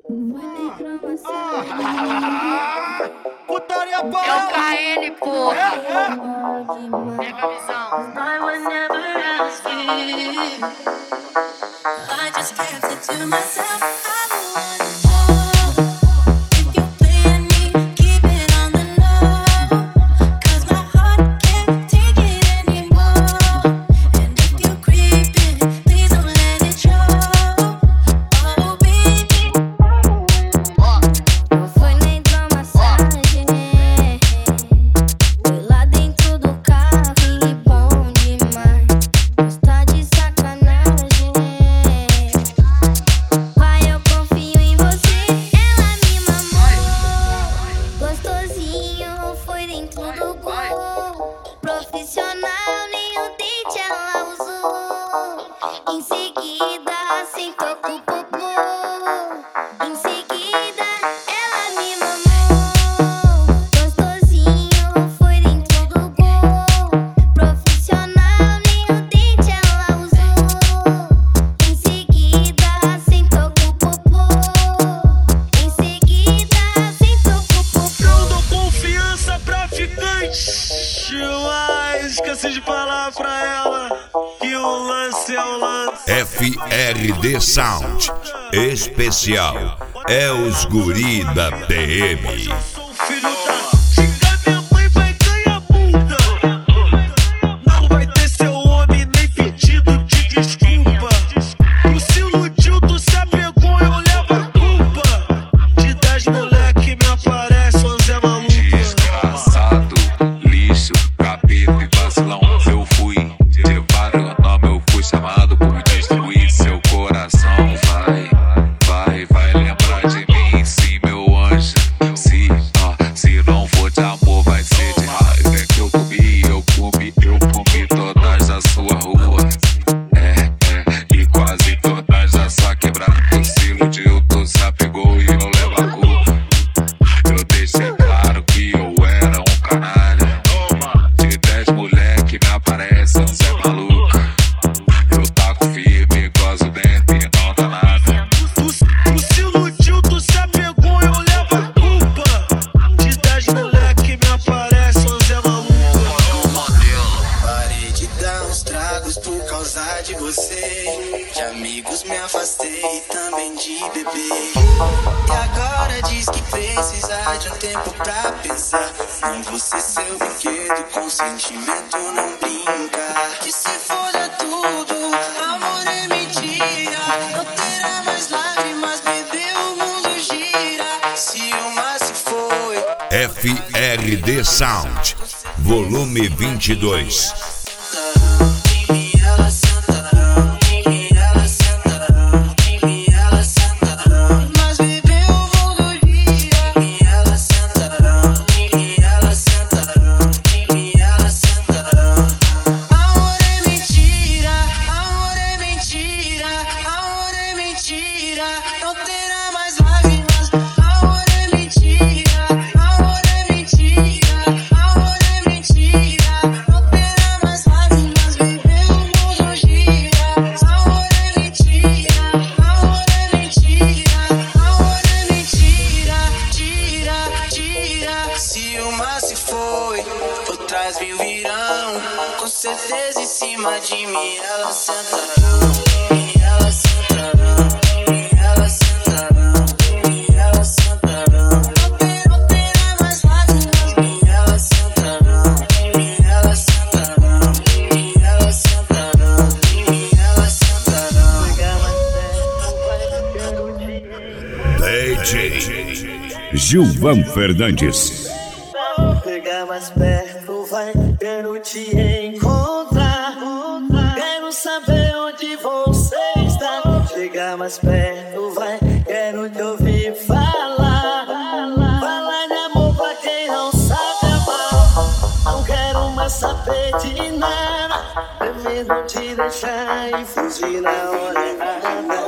Putaria para É o KN, porra. Pega a visão. I would never ask you. I just kept it to myself. I don't wanna know if you playing me, keep it on the low. 'Cause my heart can't take it anymore. And if you creeping, please don't let it show. Oh baby, Não foi nem pra massagem, foi lá dentro do carro e bom demais. Mas tá de sacanagem. Vai, eu confio em você, ela me mamou. Gostosinho, foi dentro do gol. Profissional, nem o dente ela usou. Em seguida, sentou com o popô. Em seguida, ela me mamou. Gostosinho, foi dentro do gol. Profissional, nem o dente ela usou. Em seguida, sentou com o popô. Em seguida, sentou com o popô. eu dou confiança pra ficante. Mas esqueci de falar pra ela que o lance é o lance. FRD Sound especial é os guri da PM. Sou filho da xinga, minha mãe vai ganhar multa. Não vai ter seu homem nem pedido de desculpa. Tu se iludiu, tu se apegou, eu levo a culpa. De 10 moleque me aparece 11 é maluca. Desgraçado, lixo, capeta e vacilão. Eu fui de vários nomes, eu fui chamado por destruir seu coração. Vai lembrar de mim, sim, meu anjo. Se não for de amor, vai ser de raiva. É que eu comi todas a sua rua. E quase todas a sua quebrada. Tu se iludiu, tu se apegou e eu levo a culpa. Eu deixei claro que eu era um canalha. De 10 moleque me aparece 11 é maluca. Eu taco firme, gozo dentro e não dá nada. Tu se iludiu, tu se apegou, eu levo a culpa. De 10 moleque me aparece 11 é maluca. Parei de dar uns tragos por causa de você. De amigos me afastei e também de beber. E agora diz que precisa de um tempo pra pensar. Em você, seu brinquedo, com sentimento não brinca. Que se foda tudo, amor é mentira. Não terá mais lágrimas, bebê, o mundo gira. Se uma se foi, FRD Sound volume 22. ela sentarão, ela sentarão, ela sentarão. Mas bebê, o mundo gira. Ela sentarão, ela sentarão, ela sentarão. Amor é mentira, amor é mentira, amor é mentira. Não terá mais lágrimas. Amor é mentira, amor é mentira, amor é mentira. Não terá mais lágrimas, bebê, o mundo gira. Amor é mentira, amor é mentira, amor é mentira. Tira. Se uma se foi, outras mil virão. Com certeza em cima de mim elas sentarão. Elas sentarão, elas sentarão, elas sentarão. Não terá mais lágrimas. Elas sentarão, elas sentarão, elas sentarão, elas sentarão. DJ Gilvan Fernandes. Chegar mais perto, vai, quero te encontrar. Quero saber onde você está. Chegar mais perto, vai, quero te ouvir falar. Falar de amor pra quem não sabe amar. Não quero mais saber de nada. É mesmo te deixar e fugir na hora errada.